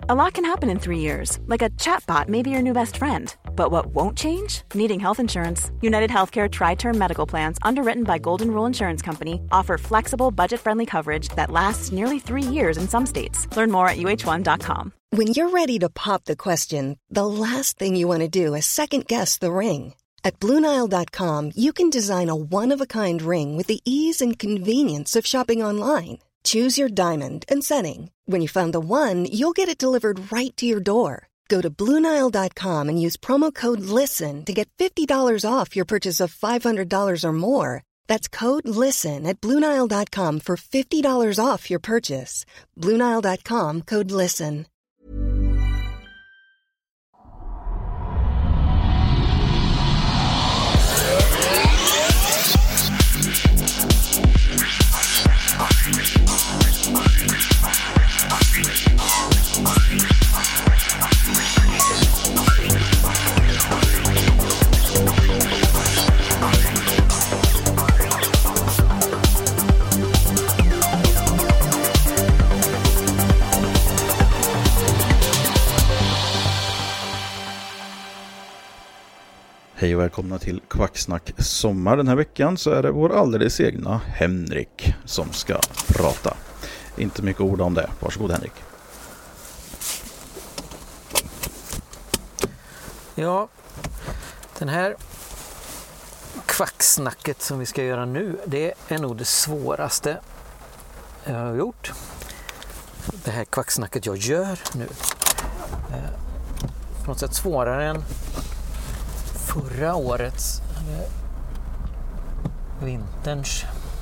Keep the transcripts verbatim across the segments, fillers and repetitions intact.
A lot can happen in three years, like a chatbot may be your new best friend. But what won't change? Needing health insurance. United Healthcare Tri-Term Medical Plans, underwritten by Golden Rule Insurance Company, offer flexible, budget-friendly coverage that lasts nearly three years in some states. Learn more at U H one dot com. When you're ready to pop the question, the last thing you want to do is second-guess the ring. At Blue Nile dot com, you can design a one-of-a-kind ring with the ease and convenience of shopping online. Choose your diamond and setting. When you find the one, you'll get it delivered right to your door. Go to Blue Nile dot com and use promo code LISTEN to get fifty dollars off your purchase of five hundred dollars or more. That's code LISTEN at Blue Nile dot com for fifty dollars off your purchase. Blue Nile dot com, code LISTEN. Hej och välkomna till Kvacksnack sommar. Den här veckan så är det vår alldeles egna Henrik som ska prata. Inte mycket ord om det. Varsågod Henrik. Ja, den här kvacksnacket som vi ska göra nu, det är nog det svåraste jag har gjort. Det här kvacksnacket jag gör nu. På något sätt svårare än förra årets eller vinterns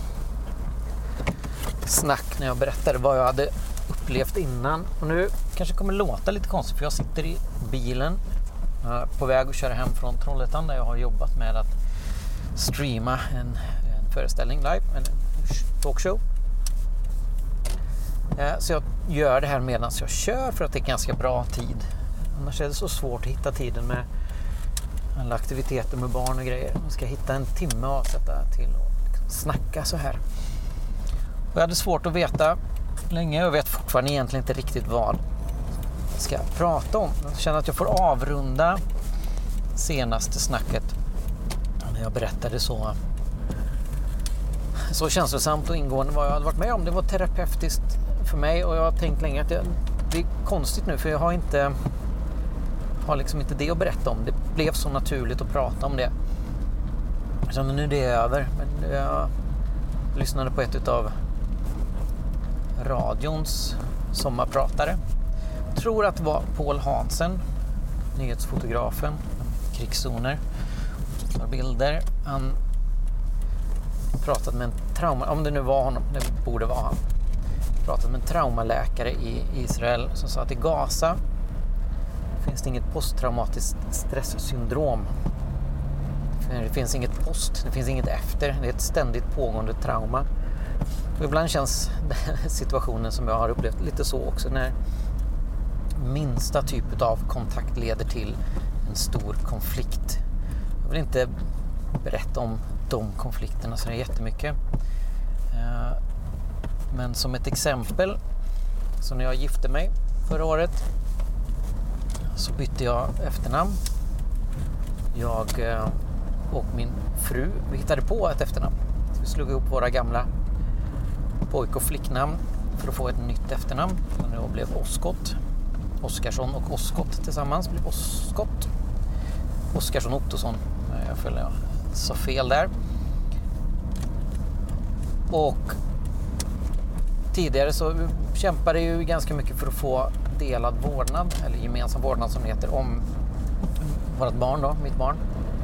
snack när jag berättade vad jag hade upplevt innan. Och nu kanske kommer låta lite konstigt för jag sitter i bilen på väg att köra hem från Trollhättan där jag har jobbat med att streama en, en föreställning live, en talkshow. Så jag gör det här medan jag kör för att det är ganska bra tid. Annars är det så svårt att hitta tiden med alla aktiviteter med barn och grejer. Man ska hitta en timme och avsätta till att snacka så här. Och jag hade svårt att veta länge. Jag vet fortfarande egentligen inte riktigt vad jag ska prata om. Jag känner att jag får avrunda senaste snacket när jag berättade så så känslosamt och ingående vad jag hade varit med om. Det var terapeutiskt för mig och jag har tänkt länge att det, det är konstigt nu för jag har inte har liksom inte det att berätta om. Det blev så naturligt att prata om det. Så nu är det över. Men jag lyssnade på ett av radions sommarpratare. Jag tror att det var Paul Hansen, nyhetsfotografen, krigszoner, bilder. Han pratade med en trauma, om det nu var honom, det borde vara han. Pratade med en traumaläkare i Israel som sa att i Gaza finns det inget posttraumatiskt stresssyndrom. Det finns inget post, det finns inget efter. Det är ett ständigt pågående trauma. Och ibland känns situationen som jag har upplevt lite så också. När minsta typ av kontakt leder till en stor konflikt. Jag vill inte berätta om de konflikterna så det är jättemycket. Men som ett exempel, så när jag gifte mig förra året så bytte jag efternamn. Jag och min fru, vi hittade på ett efternamn. Vi slog ihop våra gamla pojk- och flicknamn för att få ett nytt efternamn. Och det blev Oskott. Oskarsson och Oskott tillsammans blev Oskott. Oskarsson Ottosson. Jag följer jag så fel där. Och tidigare så kämpade jag ju ganska mycket för att få delad vårdnad, eller gemensam vårdnad som det heter, om vårt barn då, mitt barn.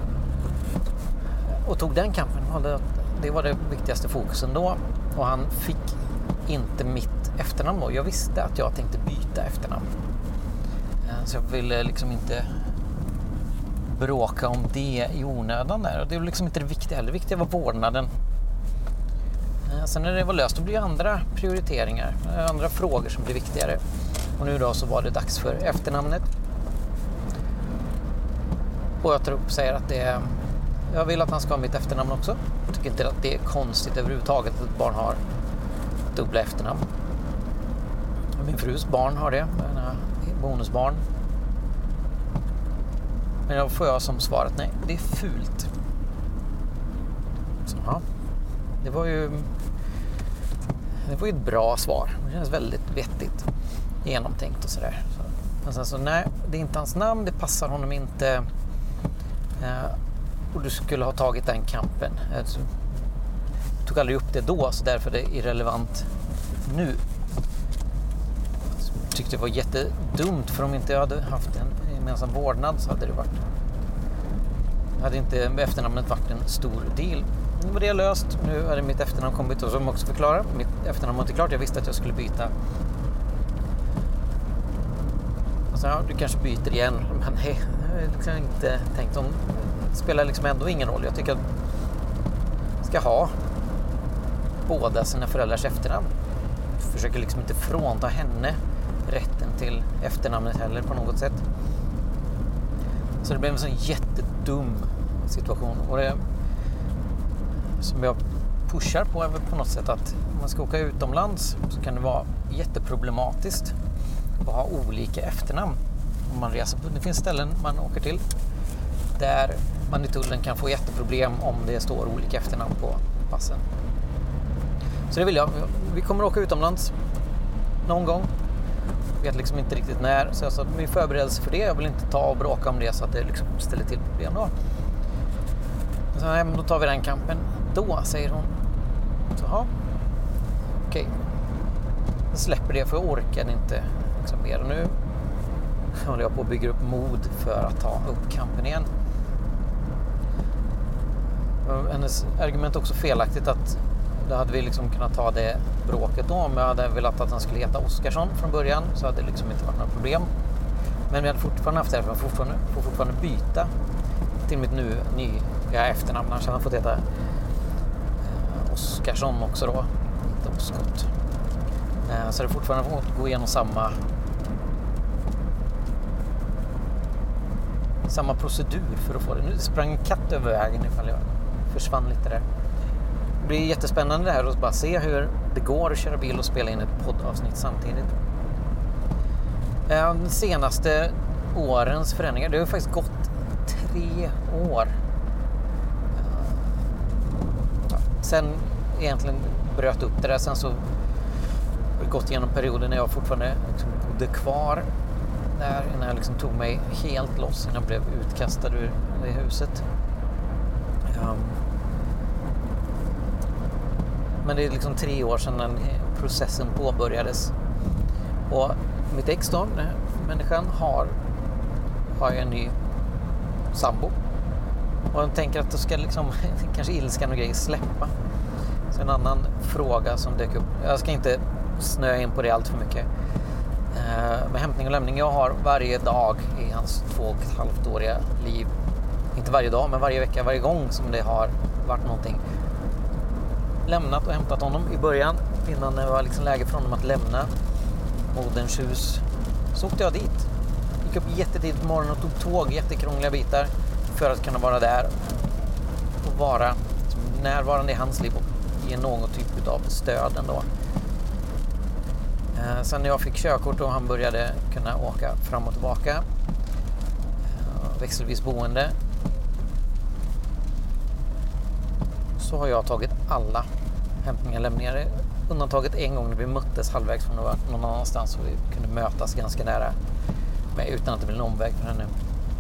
Och tog den kampen. Det var det viktigaste fokusen då. Och han fick inte mitt efternamn då. Jag visste att jag tänkte byta efternamn. Så jag ville liksom inte bråka om det i onödan där. Och det var liksom inte det viktiga heller. Det viktiga var vårdnaden. Sen när det var löst, då blir det andra prioriteringar, andra frågor som blir viktigare. Och nu då så var det dags för efternamnet. Och jag tror upp och säger att det är, jag vill att han ska ha mitt efternamn också. Jag tycker inte att det är konstigt överhuvudtaget att ett barn har dubbla efternamn. Min frus barn har det. bonusbarn. Men då får jag som svar att nej, det är fult. Så, ja. Det var ju det var ju ett bra svar. Det känns väldigt vettigt, genomtänkt och sådär. Så. Men sen så nej, det är inte hans namn, det passar honom inte. Eh, och du skulle ha tagit den kampen. Jag tog aldrig upp det då, så därför är det irrelevant nu. Jag tyckte det var jättedumt, för om inte jag hade haft en gemensam vårdnad så hade det varit hade inte efternamnet varit en stor deal. Nu var det löst. Nu är det mitt efternamn kommit, och som också förklarar, mitt efternamn var inte klart. Jag visste att jag skulle byta. Så ja, du kanske byter igen. Men nej, jag har liksom inte tänkt om. Det spelar liksom ändå ingen roll. Jag tycker att jag ska ha båda sina föräldrars efternamn. Jag försöker liksom inte frånta henne rätten till efternamnet heller på något sätt. Så det blev en sån jättedum situation. Och det som jag pushar på är väl på något sätt att om man ska åka utomlands så kan det vara jätteproblematiskt att ha olika efternamn om man reser. Det finns ställen man åker till där man i tullen kan få jätteproblem om det står olika efternamn på passen. Så det vill jag. Vi kommer åka utomlands någon gång. Jag vet liksom inte riktigt när. Så jag sa att min förberedelse för det, jag vill inte ta och bråka om det så att det liksom ställer till problem då. Så nej, men då tar vi den kampen. Då, säger hon. Så ja. Okej. Jag släpper det, för jag orkar inte liksom mer. Och nu håller jag på att bygga upp mod för att ta upp kampen igen. Hennes argument är också felaktigt, att då hade vi liksom kunnat ta det bråket då, om jag hade velat att han skulle heta Oskarsson från början, så hade det liksom inte varit några problem. Men vi hade fortfarande haft det, för jag får fortfarande, får fortfarande byta till mitt nu nya efternamn. Annars hade han fått heta eh, Oskarsson också då, inte Oskott. Eh, så det är fortfarande fått gå igenom samma samma procedur för att få det. Nu sprang en katt över vägen ifall jag försvann lite där. Det blir jättespännande det här att bara se hur det går att köra bil och spela in ett poddavsnitt samtidigt. De senaste årens förändringar, det har faktiskt gått tre år. Sen egentligen bröt upp det där, sen så har det gått igenom perioden när jag fortfarande liksom bodde kvar där, innan jag liksom tog mig helt loss, innan jag blev utkastad ur det huset. Um, Men det är liksom tre år sedan den processen påbörjades. Och mitt ex då, den här människan, har, har en ny sambo. Och jag tänker att det ska liksom, kanske ilskan och grejer släppa. Så en annan fråga som dök upp. Jag ska inte snöa in på det allt för mycket. Eh, med hämtning och lämning. Jag har varje dag i hans två och ett halvt åriga liv. Inte varje dag, men varje vecka, varje gång som det har varit någonting. Lämnat och hämtat honom i början, innan det var liksom läge för honom att lämna moderns hus. Så åkte jag dit. Gick upp jättetidigt på morgonen och tog tåg, jättekrångliga bitar, för att kunna vara där och vara närvarande i hans liv och ge någon typ av stöd ändå. Eh, sen när jag fick körkort och han började kunna åka fram och tillbaka, eh, växelvis boende, så har jag tagit alla hämtningar och lämningar, undantaget en gång när vi möttes halvvägs från någon annanstans och vi kunde mötas ganska nära, men utan att det blev en omväg för henne.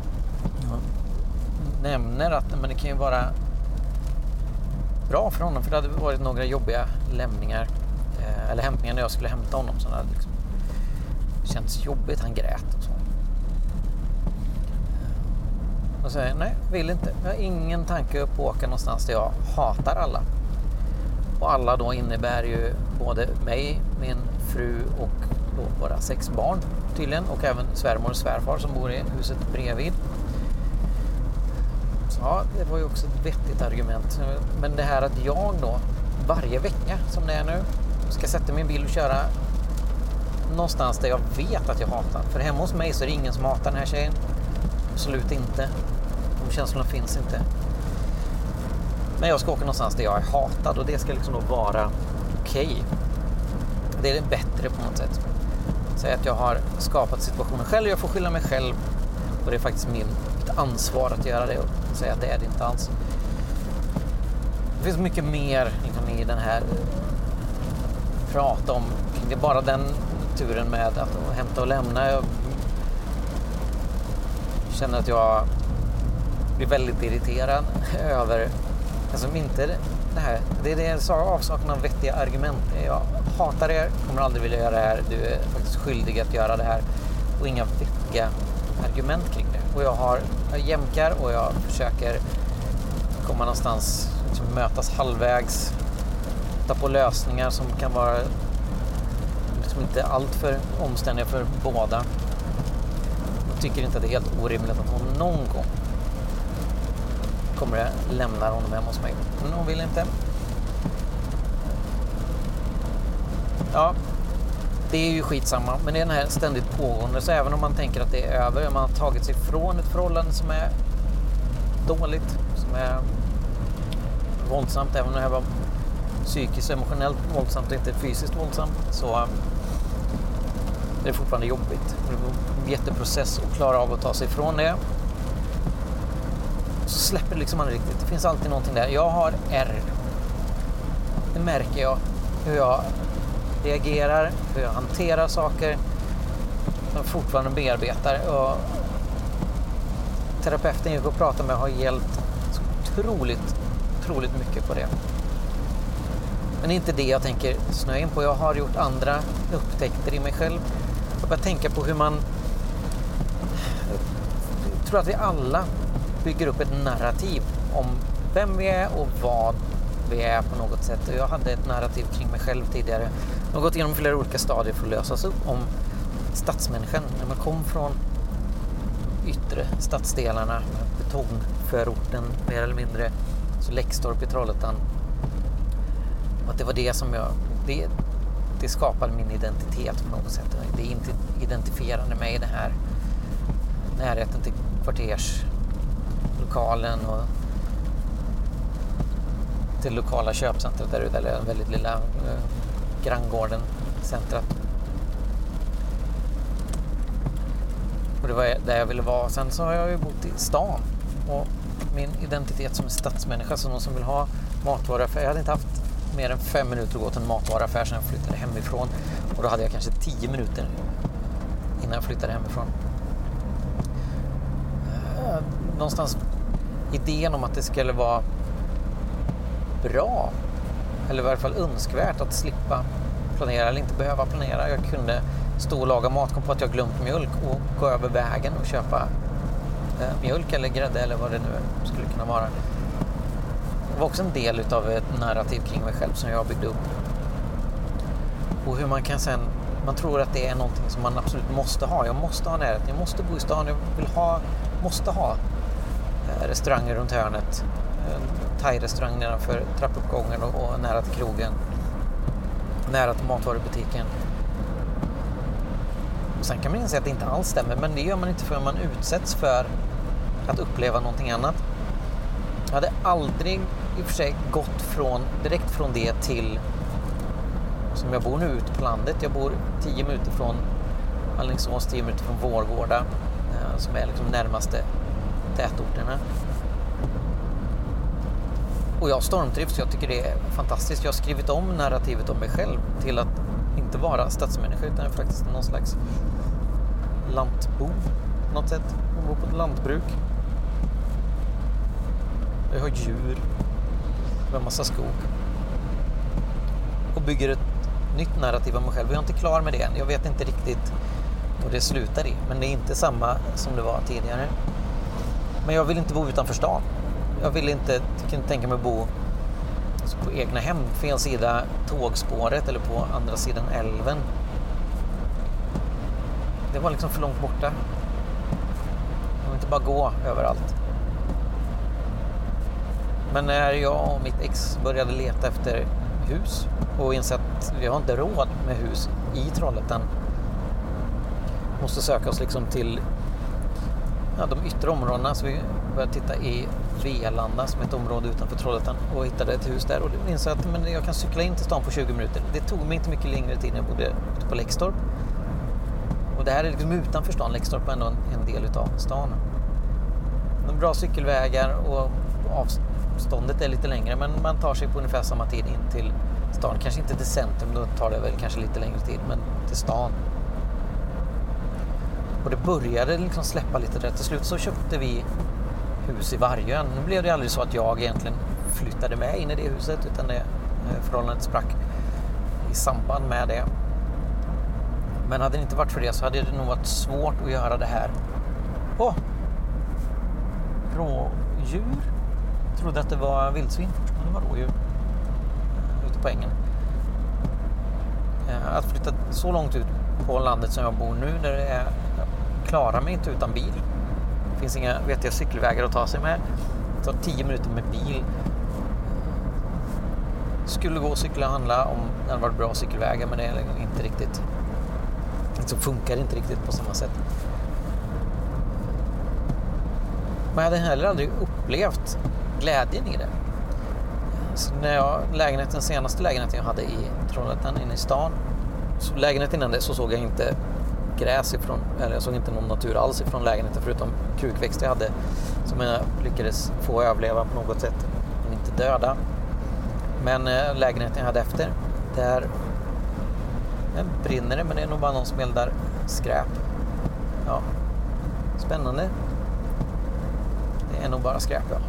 Jag nämner att men det kan ju vara bra för honom, för det hade varit några jobbiga lämningar eh, eller hämtningar när jag skulle hämta honom, så det hade liksom känts jobbigt, han grät och så. Och säger nej, vill inte. Jag har ingen tanke på att åka någonstans där jag hatar alla. Och alla då innebär ju både mig, min fru och då våra sex barn tydligen. Och även svärmor och svärfar som bor i huset bredvid. Så ja, det var ju också ett vettigt argument. Men det här att jag då varje vecka som det är nu ska sätta min bil och köra någonstans där jag vet att jag hatar. För hemma hos mig så är det ingen som hatar den här tjejen. Absolut inte. De känslorna finns inte. Men jag ska åka någonstans där jag är hatad, och det ska liksom då vara okej. Okay. Det är bättre på något sätt. säga att jag har skapat situationen själv. Jag får skylla mig själv. Och det är faktiskt min, mitt ansvar att göra det och säga att det är det inte alls. Det finns mycket mer liksom, i den här prata om. Det är bara den turen med att hämta och lämna. Jag känner att jag blir väldigt irriterad över alltså inte det här. Det är det jag avsaknad av vettiga argument. Jag hatar det, kommer aldrig vilja göra det här. Du är faktiskt skyldig att göra det här. Och inga vettiga argument kring det. Och jag har jag jämkar och jag försöker komma någonstans, liksom mötas halvvägs. Ta på lösningar som kan vara liksom inte allt för omständiga för båda. Jag tycker inte att det är helt orimligt att hon någon gång kommer att lämna honom hem hos mig. Men hon vill inte. Ja, det är ju skitsamma. Men det är den här ständigt pågående. Så även om man tänker att det är över, man har tagit sig från ett förhållande som är dåligt, som är våldsamt, även om det här var psykiskt och emotionellt våldsamt och inte fysiskt våldsamt, så det är fortfarande jobbigt. Det är en jätteprocess att klara av att ta sig ifrån det. Så släpper det liksom aldrig riktigt. Det finns alltid någonting där. Jag har R. Det märker jag. Hur jag reagerar, hur jag hanterar saker. Jag fortfarande bearbetar. Och terapeuten jag går och pratar med har hjälpt så otroligt, otroligt mycket på det. Men det är inte det jag tänker snöa in på. Jag har gjort andra upptäckter i mig själv. Jag börjar tänka på hur man... Jag tror att vi alla bygger upp ett narrativ om vem vi är och vad vi är på något sätt. Jag hade ett narrativ kring mig själv tidigare. Jag har gått igenom flera olika stadier för att lösas upp om stadsmänniskan. När man kom från yttre stadsdelarna, betongförorten mer eller mindre, så Läxtorp i Trollhättan. Och att det var det som jag... Det, det skapade min identitet på något sätt. Det inte identifierade mig i det här närheten till kvarterslokalen och till lokala köpcentret där ute, eller den väldigt lilla eh, granngården centret. Och det var där jag ville vara. Sen så har jag ju bott i stan och min identitet som stadsmänniska, som någon som vill ha matvaruaffär. Jag hade inte haft mer än fem minuter att gå till en matvaruaffär sedan jag flyttade hemifrån. Och då hade jag kanske tio minuter innan jag flyttade hemifrån. Någonstans idén om att det skulle vara bra, eller i varje fall önskvärt att slippa planera eller inte behöva planera. Jag kunde stå och laga mat, kom på att jag glömt mjölk och gå över vägen och köpa eh, mjölk eller grädde eller vad det nu skulle kunna vara. Det var också en del utav ett narrativ kring mig själv som jag byggde upp. Och hur man kan sen, man tror att det är någonting som man absolut måste ha. Jag måste ha närheten, jag måste bo i stan, jag vill ha, måste ha eh, restauranger runt hörnet. Thai-restaurang nedanför trappuppgången och, och nära till krogen, nära till matvarubutiken. Och sen kan man inse att det inte alls stämmer, men det gör man inte förrän man utsätts för att uppleva någonting annat. Jag hade aldrig i och för sig gått från, direkt från det till som jag bor nu ute på landet. Jag bor tio minuter från Alingsås, tio minuter från Vårgårda, eh, som är liksom närmaste tätorterna. Och jag stormtrivs, jag tycker det är fantastiskt. Jag har skrivit om narrativet om mig själv till att inte vara stadsmänniska utan faktiskt någon slags lantbo på något sätt. Jag bor på ett lantbruk. Jag har djur. Jag har en massa skog. Och bygger ett nytt narrativ om mig själv. Jag är inte klar med det än. Jag vet inte riktigt vad det slutar i. Men det är inte samma som det var tidigare. Men jag vill inte bo utanför stan. Jag vill inte, jag kan inte tänka mig att bo på egna hem, fel sida tågspåret eller på andra sidan älven. Det var liksom för långt borta. Jag vill inte bara gå överallt. Men när jag och mitt ex började leta efter hus och insåg att vi har inte råd med hus i Trollhättan, måste söka oss liksom till ja, de yttre områdena, så vi började titta i Velanda som är ett område utanför Trollhättan och hittade ett hus där och insåg att men jag kan cykla in till stan på tjugo minuter. Det tog mig inte mycket längre tid när jag bodde ute på Läxtorp. Och det här är liksom utanför stan. Läxtorp är ändå en, en del utav stan. De bra cykelvägar och avståndet är lite längre, men man tar sig på ungefär samma tid in till stan. Kanske inte till centrum, då tar det väl kanske lite längre tid, men till stan. Och det började liksom släppa lite där. Till slut så köpte vi hus i Vargön. Nu blev det aldrig så att jag egentligen flyttade med in i det huset, utan det förhållandet sprack i samband med det. Men hade det inte varit för det så hade det nog varit svårt att göra det här. Åh! Rådjur? Jag trodde att det var vildsvin, men det var rådjur ute på ängen. Att flytta så långt ut på landet som jag bor nu, där det är, jag klarar mig inte utan bil. Det finns inga vettiga cykelvägar att ta sig med. Det tar tio minuter med bil. Skulle gå och cykla och handla om det hade varit bra cykelvägar, men det är inte riktigt. Så funkar det inte riktigt på samma sätt. Men jag hade heller aldrig upplevt glädjen i det. Så när jag, lägenheten, senaste lägenheten jag hade i Trollhättan inne i stan, så lägenheten innan det så såg jag inte gräs ifrån, eller jag såg inte någon natur alls ifrån lägenheten förutom krukväxter jag hade som jag lyckades få överleva på något sätt, men inte döda. Men äh, lägenheten jag hade efter, där den brinner det, men det är nog bara någon som eldar skräp. Ja, spännande. Det är nog bara skräp, ja.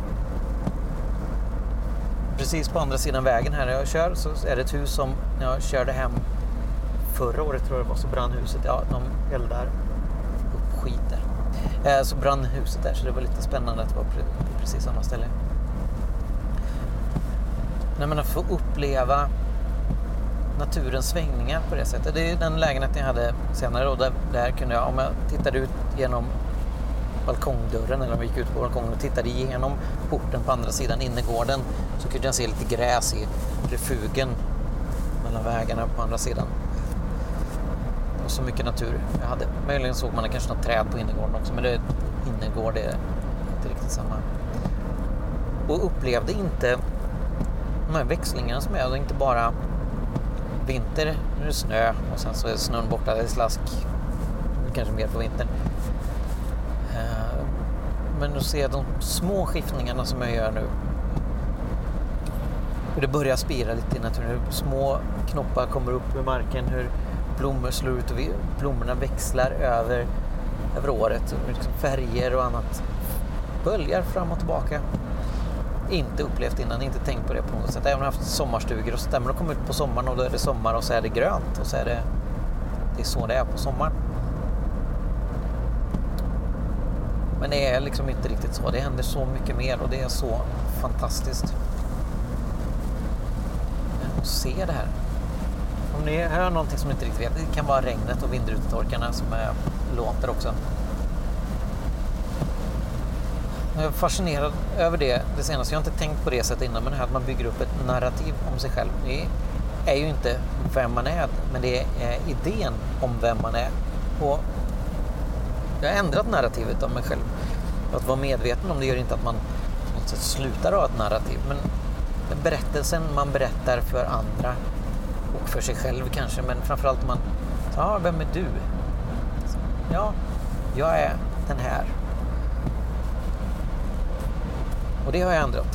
Precis på andra sidan vägen här när jag kör så är det ett hus som när jag körde hem förra året, tror jag det var, så brann huset. Ja, de eldar upp skit där. Eh, så brann huset där, så det var lite spännande att det var på precis samma ställe. När man får uppleva naturens svängningar på det sättet. Det är den lägenheten jag hade senare då, där, där kunde jag, om jag tittade ut genom balkongdörren eller om vi gick ut på balkongen och tittade igenom porten på andra sidan innergården, så kunde jag se lite gräs i refugen mellan vägarna på andra sidan. Och så mycket natur jag hade. Möjligen såg man kanske något träd på innergården också, men det innergård är inte riktigt samma. Och upplevde inte de här växlingarna som är, och inte bara vinter, nu är det snö och sen så är snön borta, det är slask, kanske mer på vintern. Men att se de små skiftningarna som jag gör nu, hur det börjar spira lite i naturen, hur små knoppar kommer upp ur marken, hur blommor slår ut och blommorna växlar över, över året, liksom färger och annat böljar fram och tillbaka. Inte upplevt innan, inte tänkt på det på något sätt. Även om jag har haft sommarstugor och så stämmer och kommer ut på sommaren och då är det sommar och så är det grönt och så är det, det är så det är på sommaren. Men det är liksom inte riktigt så. Det händer så mycket mer och det är så fantastiskt att se det här. Om ni hör någonting som ni inte riktigt vet, det kan vara regnet och vindrutetorkarna som är, låter också. Jag är fascinerad över det, det senaste. Jag har inte tänkt på det sättet innan, men det här att man bygger upp ett narrativ om sig själv. Det är ju inte vem man är, men det är idén om vem man är. Och jag har ändrat narrativet om mig själv. Att vara medveten om det gör inte att man på något sätt slutar ha ett narrativ. Men berättelsen man berättar för andra och för sig själv kanske. Men framförallt man, ja, vem är du? Ja, jag är den här. Och det har jag ändrat.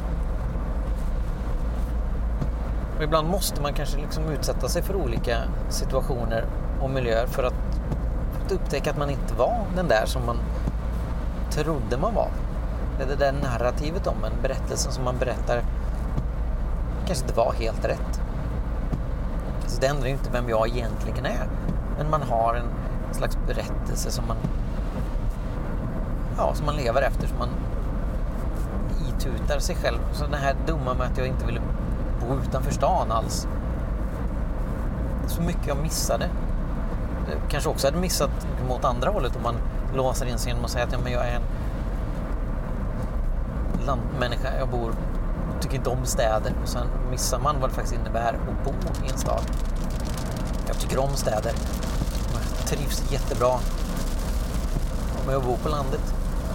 Och ibland måste man kanske liksom utsätta sig för olika situationer och miljöer för att upptäcka att man inte var den där som man trodde man var. Det där narrativet om en, berättelsen som man berättar kanske inte var helt rätt. Så det ändrar ju inte vem jag egentligen är. Men man har en slags berättelse som man ja, som man lever efter, som man itutar sig själv. Så det här dumma med att jag inte ville bo utanför stan alls. Så mycket jag missade. Kanske också hade missat mot andra hållet om man låser in sig genom att säga att ja, men jag är en lantmänniska, jag bor, tycker inte om städer, och sen missar man vad det faktiskt innebär att bo i en stad. Jag tycker om städer, jag trivs jättebra med att bo på landet.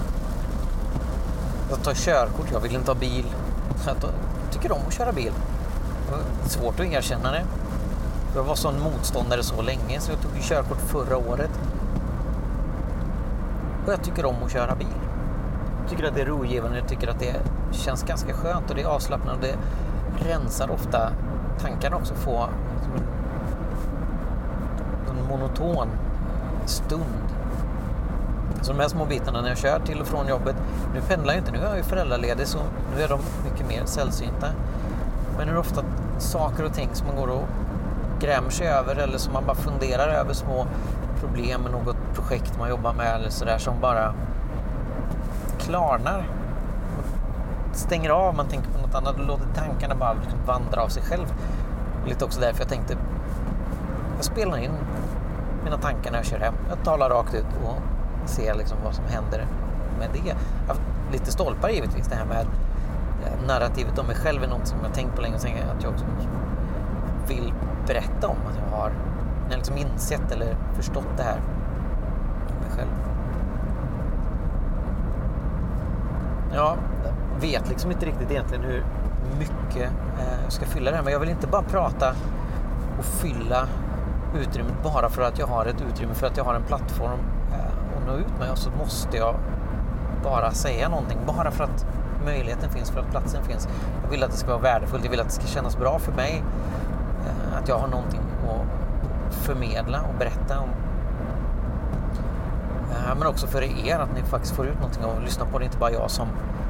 Jag tar körkort, jag vill inte ha bil, jag tycker om att köra bil. Det är svårt att erkänna det. Jag var sån motståndare så länge så jag tog körkort förra året. Och jag tycker om att köra bil. Jag tycker att det är rogivande, jag tycker att det känns ganska skönt och det är avslappnande och det rensar ofta tankarna också, få som en, en monoton stund. Så de här små bitarna när jag kör till och från jobbet, nu pendlar jag inte, nu är jag ju föräldraledig så nu är de mycket mer sällsynta. Men det är ofta saker och ting som man går och grämer sig över eller som man bara funderar över, små problem med något projekt man jobbar med eller sådär som bara klarnar. Stänger av, man tänker på något annat och låter tankarna bara liksom vandra av sig själv. Lite också därför jag tänkte jag spelar in mina tankar när jag kör hem. Jag talar rakt ut och ser liksom vad som händer med det. Jag har lite stolpar givetvis, det här med narrativet om mig själv är något som jag tänkt på länge och tänker att jag också vill berätta om att jag har jag har liksom insett eller förstått det här om mig själv. Ja, jag vet liksom inte riktigt egentligen hur mycket eh, jag ska fylla det här, men jag vill inte bara prata och fylla utrymmet bara för att jag har ett utrymme, för att jag har en plattform eh, att nå ut med, och så måste jag bara säga någonting bara för att möjligheten finns, för att platsen finns. Jag vill att det ska vara värdefullt, jag vill att det ska kännas bra för mig, eh, att jag har någonting att förmedla och berätta om. Eh, men också för er, att ni faktiskt får ut någonting och lyssna på det, inte bara jag som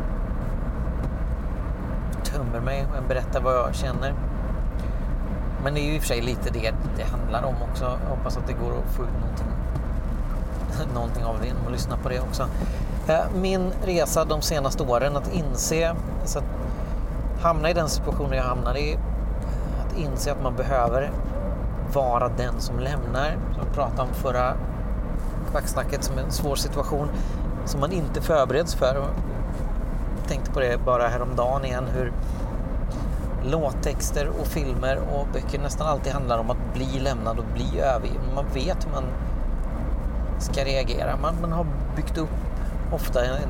tömmer mig och berättar vad jag känner. Men det är ju i och för sig lite det det handlar om också. Jag hoppas att det går att få ut någonting, någonting av det genom att lyssna på det också. Min resa de senaste åren, att inse, så att hamna i den situationen jag hamnade i, att inse att man behöver vara den som lämnar. Som jag pratade om förra kvacksnacket, som en svår situation som man inte förbereds för. Jag tänkte på det bara häromdagen igen, hur låttexter och filmer och böcker nästan alltid handlar om att bli lämnad och bli övergiven. Man vet hur man ska reagera. Man, man har byggt upp ofta en,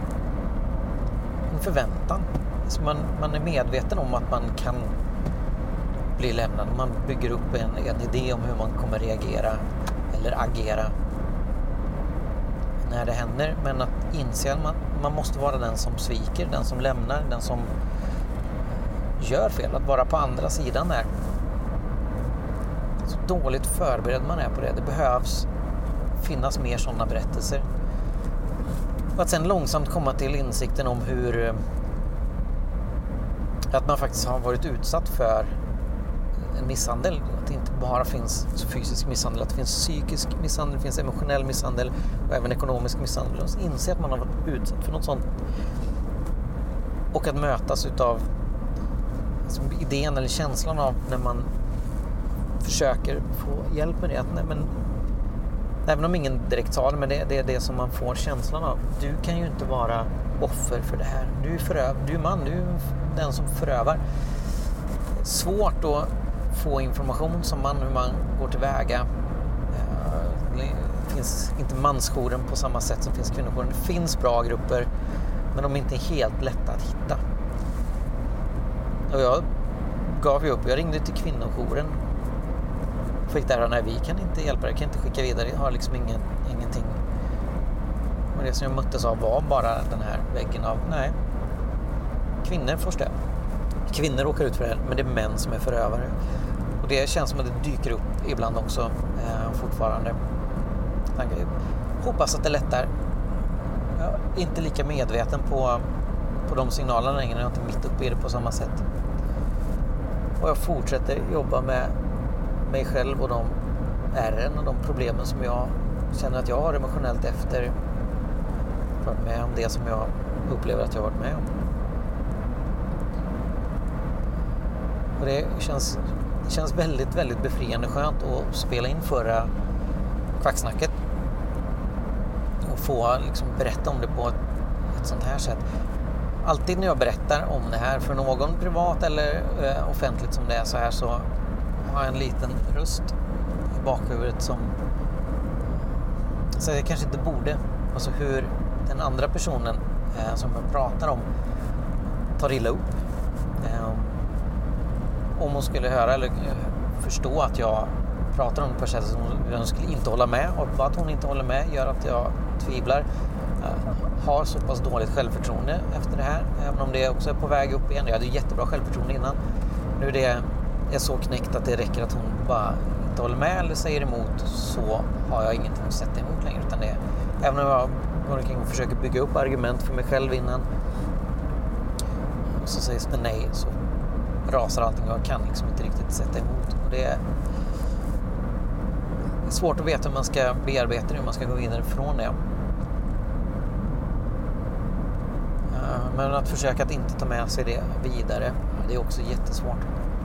en förväntan. Så man, man är medveten om att man kan bli lämnad. Man bygger upp en, en idé om hur man kommer reagera eller agera när det händer. Men att inse att man, man måste vara den som sviker, den som lämnar, den som gör fel. Att vara på andra sidan där. Så dåligt förberedd man är på det. Det behövs finnas mer sådana berättelser. Och att sen långsamt komma till insikten om hur att man faktiskt har varit utsatt för en misshandel. Att det inte bara finns fysisk misshandel, att det finns psykisk misshandel, det finns emotionell misshandel och även ekonomisk misshandel. Och inse att man har varit utsatt för något sånt. Och att mötas utav alltså, idén eller känslan av när man försöker få hjälp med det. Att, nej, men, även om ingen direkt sa det, men det, det är det som man får känslan av. Du kan ju inte vara offer för det här. Du är, föröv, du är man, du är den som förövar. Svårt att få information som man, hur man går tillväga. Det finns inte mansjouren på samma sätt som finns kvinnojouren. Det finns bra grupper, men de är inte helt lätta att hitta. Och jag gav ju upp. Jag ringde till kvinnojouren. Fick där, nej, vi kan inte hjälpa dig, kan inte skicka vidare. Jag har liksom ingen, ingenting. Och det som jag möttes av var bara den här väggen av, nej, kvinnor får stöd. Kvinnor åker ut för det här, men det är män som är förövare. Och det känns som att det dyker upp ibland också eh, fortfarande. Jag hoppas att det lättar. Jag är inte lika medveten på, på de signalerna längre. Jag är inte mitt uppe i det på samma sätt. Och jag fortsätter jobba med mig själv och de ärren och de problemen som jag känner att jag har emotionellt efter varit med om det som jag upplever att jag har varit med om. Och det känns, det känns väldigt, väldigt befriande skönt att spela in förra kvacksnacket och få liksom berätta om det på ett, ett sånt här sätt. Alltid när jag berättar om det här för någon privat eller eh, offentligt som det är så här, så har jag en liten röst i bakhuvudet som så jag kanske inte borde, alltså hur den andra personen eh, som jag pratar om tar illa upp. Eh, om hon skulle höra eller förstå att jag pratar om det på sättet som hon skulle inte hålla med, och att hon inte håller med gör att jag tvivlar. Har så pass dåligt självförtroende efter det här. Även om det också är på väg upp igen. Jag hade jättebra självförtroende innan. Nu är det är så knäckt att det räcker att hon bara inte håller med eller säger emot, så har jag ingenting att sätta emot längre. Utan det är, även om jag går omkring och försöker bygga upp argument för mig själv innan, och så sägs det nej, så rasar allting och jag kan liksom inte riktigt sätta emot. Och det är svårt att veta hur man ska bearbeta det, hur man ska gå vidare från det. Men att försöka att inte ta med sig det vidare, det är också jättesvårt.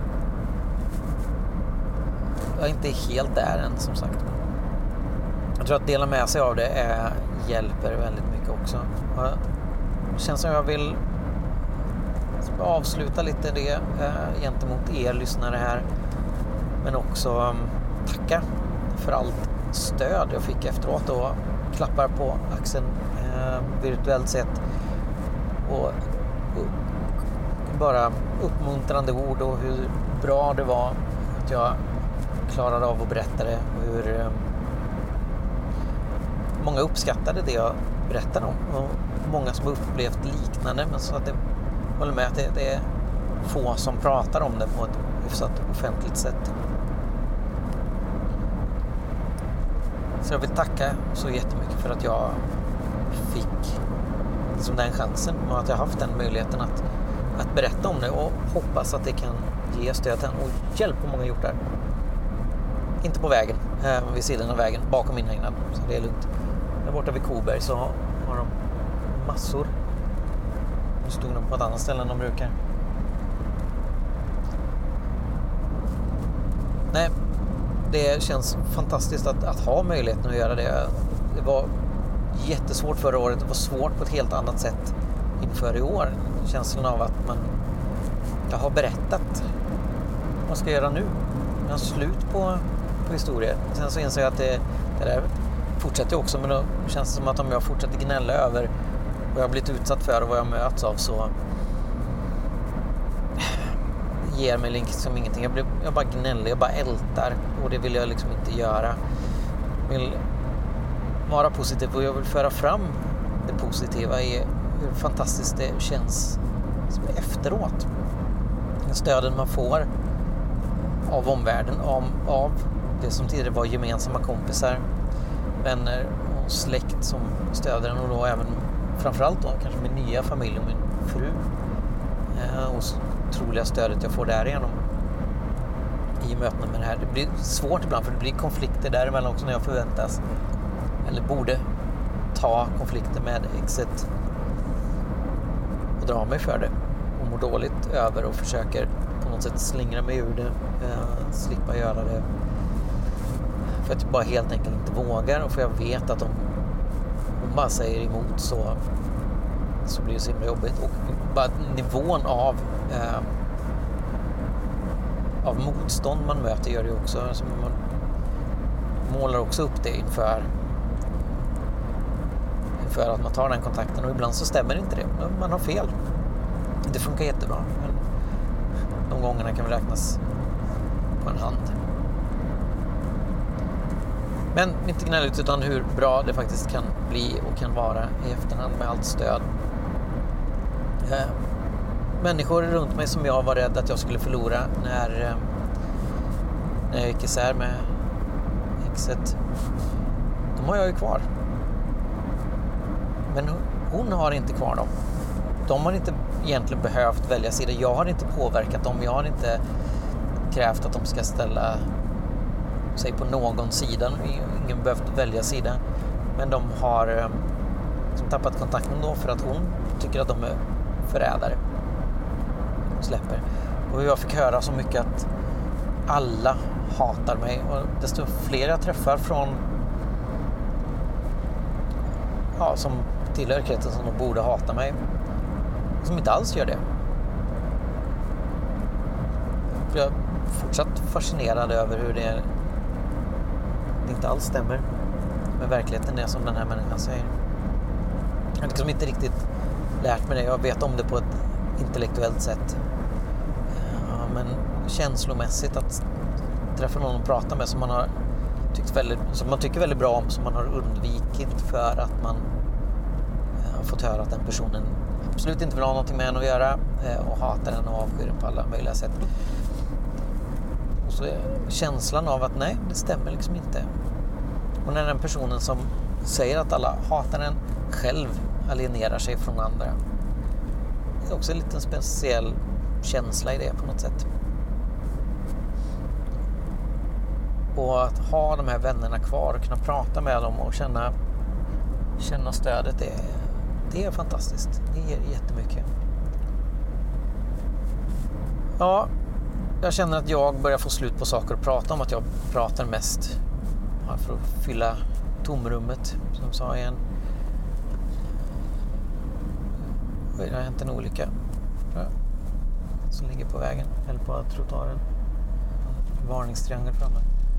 Jag är inte helt där än, som sagt. Jag tror att dela med sig av det är, hjälper väldigt mycket också. Det känns som jag vill avsluta lite det eh, gentemot er lyssnare här. Men också um, tacka för allt stöd jag fick efteråt och klappar på axeln eh, virtuellt sett. Och, och bara uppmuntrande ord och hur bra det var att jag klarade av att berätta det och hur eh, många uppskattade det jag berättade om och många som upplevt liknande, men så att det håller med att det, det är få som pratar om det på ett hyfsat offentligt sätt. Så jag vill tacka så jättemycket för att jag fick liksom den chansen och att jag haft den möjligheten att, att berätta om det, och hoppas att det kan ge stöd till och hjälp på många hjortar. Inte på vägen, eh, vid sidan av vägen, bakom inhägnad, så det är lugnt. Där borta vid Koberg så har, har de massor. Nu stod de på ett annat ställe än de brukar. Nej, det känns fantastiskt att, att ha möjligheten att göra det. Det var jättesvårt förra året. Det var svårt på ett helt annat sätt inför i år. Känslan av att man jag har berättat vad ska jag göra nu. Jag har slut på, på historier. Sen så inser jag att det, det där fortsätter också, men då känns det som att om jag fortsätter gnälla över vad jag har blivit utsatt för och vad jag möts av, så ger mig liksom ingenting. Jag, blir, jag bara gnäller, jag bara ältar, och det vill jag liksom inte göra. Jag vill vara positiv och jag vill föra fram det positiva i hur fantastiskt det känns efteråt. Stöden man får av omvärlden, av, av det som tidigare var gemensamma kompisar, vänner och släkt som stöder en, och då även framförallt då kanske min nya familj och min fru, eh, och otroliga stödet jag får därigenom i mötena med det här. Det blir svårt ibland, för det blir konflikter däremellan också när jag förväntas eller borde ta konflikter med exet och dra mig för det och mår dåligt över och försöker på något sätt slingra mig ur det, eh, slippa göra det, för att jag bara helt enkelt inte vågar, och för jag vet att om hon bara säger emot så så blir det så himla jobbigt. Och bara nivån av eh, av motstånd man möter gör det också, alltså man målar också upp det inför inför att man tar den kontakten, och ibland så stämmer inte det, man har fel, det funkar jättebra, men de gångerna kan väl räknas på en hand. Men inte gnälligt, utan hur bra det faktiskt kan bli och kan vara i efterhand med allt stöd. Eh, människor runt mig som jag var rädd att jag skulle förlora när, eh, när jag gick isär med exet, de har jag ju kvar. Men hon, hon har inte kvar dem. De har inte egentligen behövt välja sida. Jag har inte påverkat dem. Jag har inte krävt att de ska ställa sig på någon sida. Ingen behövt välja sida. Men de har eh, liksom tappat kontakten då för att hon tycker att de är förrädare. Släpper. Och jag fick höra så mycket att alla hatar mig. Och desto fler jag träffar från ja, som tillhör kretsen som de borde hata mig, som inte alls gör det. För jag är fortsatt fascinerad över hur det, det inte alls stämmer med verkligheten, det som den här människan säger. Jag har liksom inte riktigt lärt mig det. Jag vet om det på ett intellektuellt sätt. Ja, men känslomässigt att träffa någon och prata med som man har tycks väldigt, som man tycker väldigt bra om, som man har undvikit för att man eh, har fått höra att den personen absolut inte vill ha någonting med en att göra eh, och hatar den och avskyr den på alla möjliga sätt. Och så är känslan av att nej, det stämmer liksom inte. Och när den personen som säger att alla hatar den själv alienerar sig från andra. Det är också en liten speciell känsla i det på något sätt. Och att ha de här vännerna kvar och kunna prata med dem och känna, känna stödet, det är, det är fantastiskt. Det ger jättemycket. Ja, jag känner att jag börjar få slut på saker att prata om, att jag pratar mest för att fylla tomrummet, som sa igen. Det har hänt en olycka som ligger på vägen eller på trottoaren. Varningstriangel framme.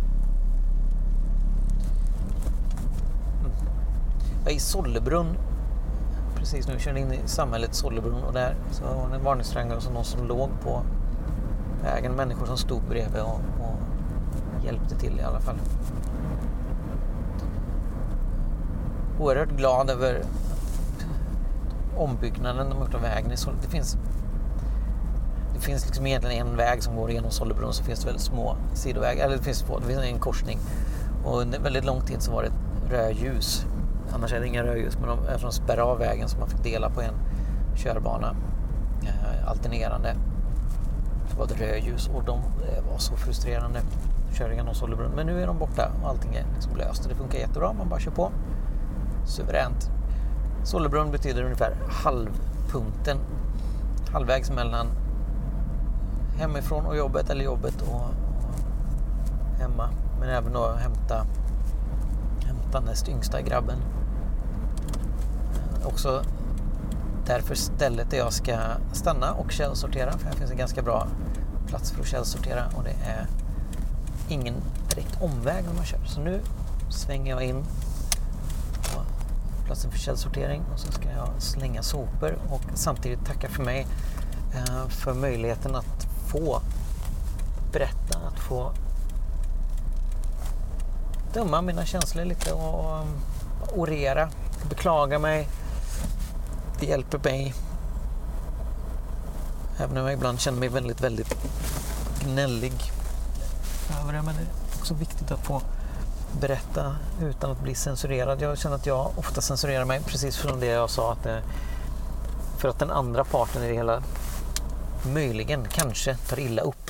Mm. Jag är i Sollebrunn precis nu, kör in i samhället Sollebrunn, och där så var det en varningstriangel som någon som låg på vägen, människor som stod bredvid och, och hjälpte till i alla fall. Oerhört glad över ombyggnaden de har gjort av vägen i Sollebrunn. Det finns det finns liksom egentligen en väg som går igenom Sollebrunn, så finns det väldigt små sidovägar, eller det finns, det finns en korsning, och under väldigt lång tid så var det rödljus. Annars är det inga rödljus, men de, eftersom de spärrar av vägen så man fick dela på en körbana eh, alternerande, så var det rödljus, och de eh, var så frustrerande köra genom Sollebrunn. Men nu är de borta och allting är liksom löst och det funkar jättebra, man bara kör på suveränt. Sollebrunn betyder ungefär halvpunkten, halvvägs mellan hemifrån och jobbet, eller jobbet och, och hemma, men även då hämta hämta näst yngsta grabben. Eh, också därför stället där jag ska stanna och källsortera, för här finns en ganska bra plats för att källsortera, och det är ingen direkt omväg när man kör. Så nu svänger jag in på platsen för källsortering och så ska jag slänga sopor och samtidigt tacka för mig eh, för möjligheten att få berätta, att få döma mina känslor lite och, och orera, beklaga mig. Det hjälper mig. Även om jag ibland känner mig väldigt, väldigt gnällig över det, men det är också viktigt att få berätta utan att bli censurerad. Jag känner att jag ofta censurerar mig, precis från det jag sa, att det, för att den andra parten i det hela möjligen, kanske tar illa upp.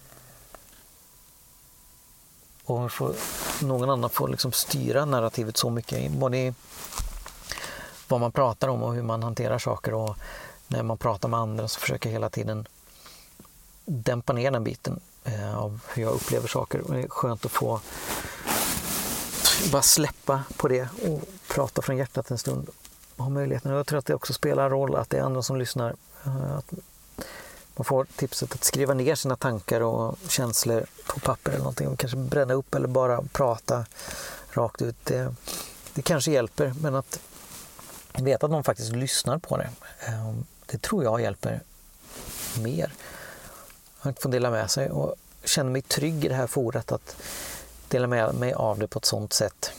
Och får, någon annan får liksom styra narrativet så mycket, både i vad man pratar om och hur man hanterar saker, och när man pratar med andra så försöker jag hela tiden dämpa ner den biten eh, av hur jag upplever saker. Och det är skönt att få bara släppa på det och prata från hjärtat en stund och ha möjligheten. Och jag tror att det också spelar roll att det är andra som lyssnar, eh, att man får tipset att skriva ner sina tankar och känslor på papper eller någonting, och kanske bränna upp eller bara prata rakt ut. Det, det kanske hjälper, men att veta att någon faktiskt lyssnar på det, det tror jag hjälper mer. Att få dela med sig och känna mig trygg i det här forumet, att dela med mig av det på ett sånt sätt.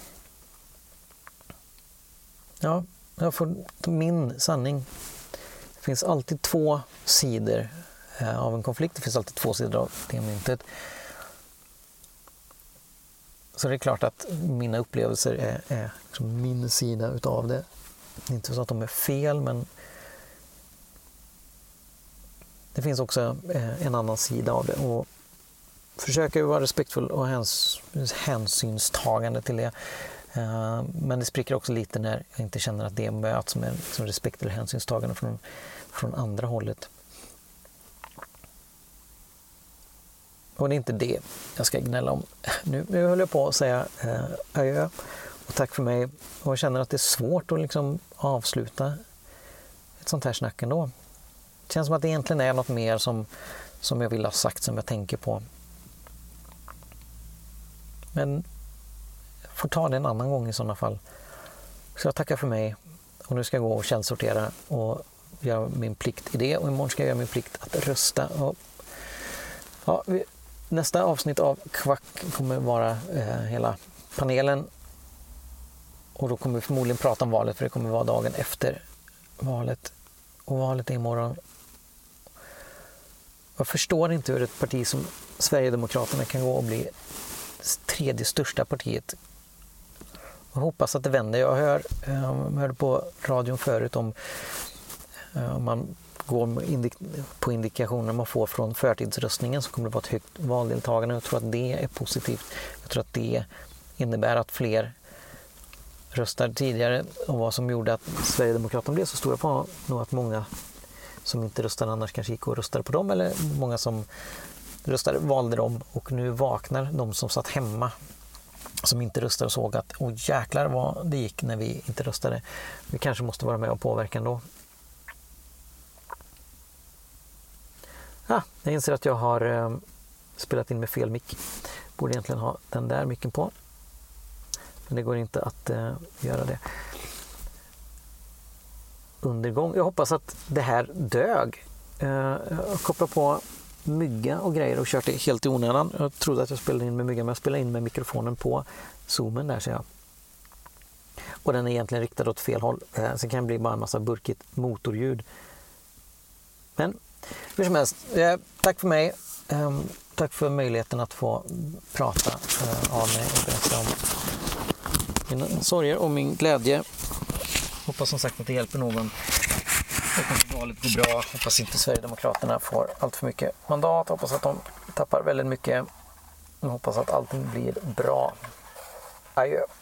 Ja, jag får min sanning. Det finns alltid två sidor av en konflikt. Det finns alltid två sidor av det myntet. Så det är klart att mina upplevelser är, är liksom min sida utav det. Det är inte så att de är fel, men det finns också en annan sida av det. Och försöker vara respektfull och häns, hänsynstagande till det. Men det spricker också lite när jag inte känner att det möts med liksom respekt eller hänsynstagande från, från andra hållet. Och det är inte det jag ska gnälla om. Nu, nu höll jag på att säga eh, adjö och tack för mig. Och jag känner att det är svårt att liksom avsluta ett sånt här snack ändå. Det känns som att det egentligen är något mer som, som jag vill ha sagt, som jag tänker på. Men jag får ta det en annan gång i sådana fall. Så jag tackar för mig. Och nu ska jag gå och källsortera och göra min plikt i det. Och imorgon ska jag göra min plikt att rösta. Och ja, vi, nästa avsnitt av Kvack kommer vara eh, hela panelen, och då kommer vi förmodligen prata om valet, för det kommer vara dagen efter valet, och valet är imorgon. Jag förstår inte hur ett parti som Sverigedemokraterna kan gå och bli tredje största partiet. Jag hoppas att det vänder. Jag hör, jag hörde på radion förut om, om man går på indikationer man får från förtidsröstningen, så kommer det vara ett högt valdeltagande. Jag tror att det är positivt. Jag tror att det innebär att fler röstar tidigare, och vad som gjorde att Sverigedemokraterna blev så stora på nog att många som inte röstade annars kanske gick och röstade på dem, eller många som röstade valde dem, och nu vaknar de som satt hemma som inte röstade och såg att åh jäklar vad det gick när vi inte röstade. Vi kanske måste vara med och påverka ändå. Ja, jag inser att jag har eh, spelat in med fel mick. Borde egentligen ha den där micken på. Men det går inte att eh, göra det. Undergång. Jag hoppas att det här dög. Eh, jag kopplar på mygga och grejer och kört det helt i onödan. Jag trodde att jag spelade in med mygga, men jag spelade in med mikrofonen på zoomen där, ser jag. Och den är egentligen riktad åt fel håll. Eh, så kan det bli bara en massa burkigt motorljud. Men hur som helst, eh, tack för mig. Eh, tack för möjligheten att få prata eh, av mig och berätta om mina sorger och min glädje. Hoppas som sagt att det hjälper någon. Hoppas att valet går bra. Hoppas inte Sverigedemokraterna får allt för mycket mandat. Hoppas att de tappar väldigt mycket. Hoppas att allting blir bra. Adjö.